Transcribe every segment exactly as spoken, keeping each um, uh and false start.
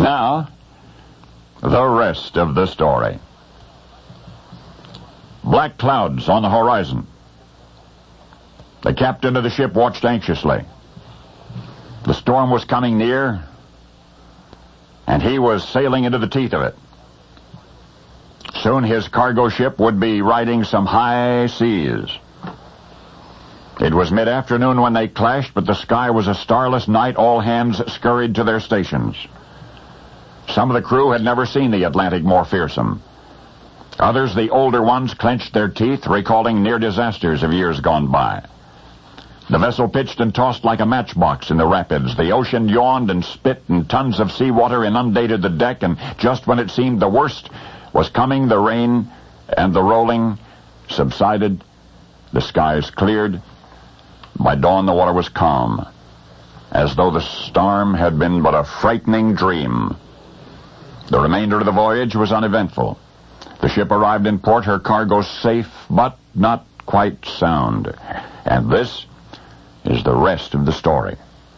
Now, the rest of the story. Black clouds on the horizon. The captain of the ship watched anxiously. The storm was coming near, and he was sailing into the teeth of it. Soon his cargo ship would be riding some high seas. It was mid-afternoon when they clashed, but the sky was a starless night. All hands scurried to their stations. Some of the crew had never seen the Atlantic more fearsome. Others, the older ones, clenched their teeth, recalling near disasters of years gone by. The vessel pitched and tossed like a matchbox in the rapids. The ocean yawned and spit, and tons of seawater inundated the deck, and just when it seemed the worst was coming, the rain and the rolling subsided. The skies cleared. By dawn, the water was calm, as though the storm had been but a frightening dream. The remainder of the voyage was uneventful. The ship arrived in port, her cargo safe, but not quite sound. And this is the rest of the story.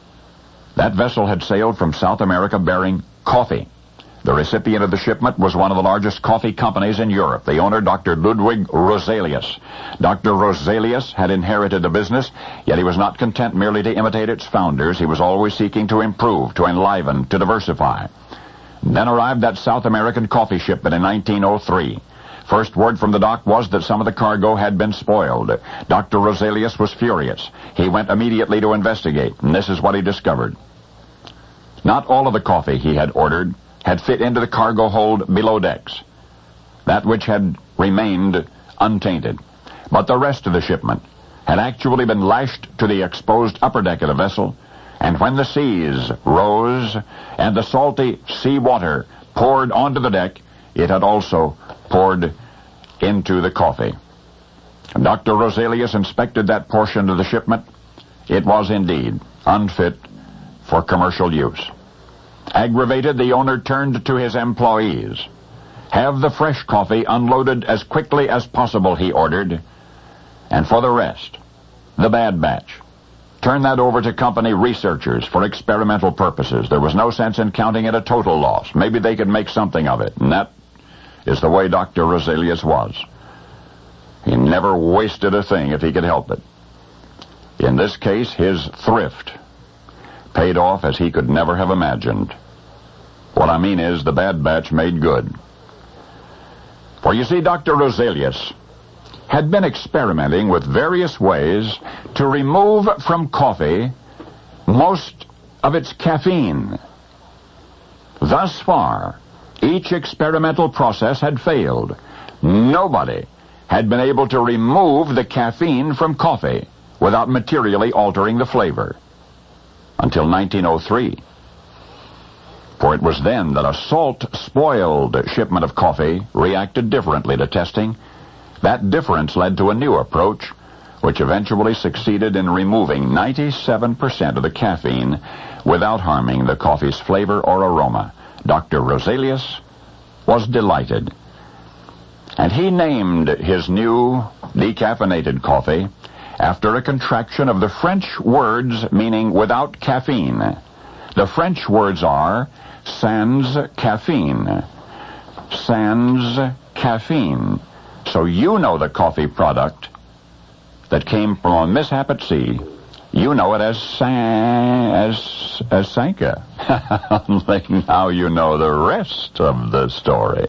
That vessel had sailed from South America bearing coffee. The recipient of the shipment was one of the largest coffee companies in Europe, the owner, Doctor Ludwig Roselius. Doctor Roselius had inherited the business, yet he was not content merely to imitate its founders. He was always seeking to improve, to enliven, to diversify. Then arrived that South American coffee shipment in nineteen oh three. First word from the dock was that some of the cargo had been spoiled. Doctor Roselius was furious. He went immediately to investigate, and this is what he discovered. Not all of the coffee he had ordered had fit into the cargo hold below decks, that which had remained untainted. But the rest of the shipment had actually been lashed to the exposed upper deck of the vessel, and when the seas rose and the salty sea water poured onto the deck, it had also poured into the coffee. Doctor Roselius inspected that portion of the shipment. It was indeed unfit for commercial use. Aggravated, the owner turned to his employees. Have the fresh coffee unloaded as quickly as possible, he ordered. And for the rest, the bad batch, turn that over to company researchers for experimental purposes. There was no sense in counting it a total loss. Maybe they could make something of it, and that is the way Doctor Roselius was. He never wasted a thing if he could help it. In this case, his thrift paid off as he could never have imagined. What I mean is, the bad batch made good. For you see, Doctor Roselius had been experimenting with various ways to remove from coffee most of its caffeine. Thus far, each experimental process had failed. Nobody had been able to remove the caffeine from coffee without materially altering the flavor. Until nineteen oh three. For it was then that a salt-spoiled shipment of coffee reacted differently to testing. That difference led to a new approach, which eventually succeeded in removing ninety-seven percent of the caffeine without harming the coffee's flavor or aroma. Doctor Roselius was delighted. And he named his new decaffeinated coffee after a contraction of the French words meaning without caffeine. The French words are sans caffeine. Sans caffeine. So you know the coffee product that came from a mishap at sea. You know it as San... as... as Sanka. Only now you know the rest of the story.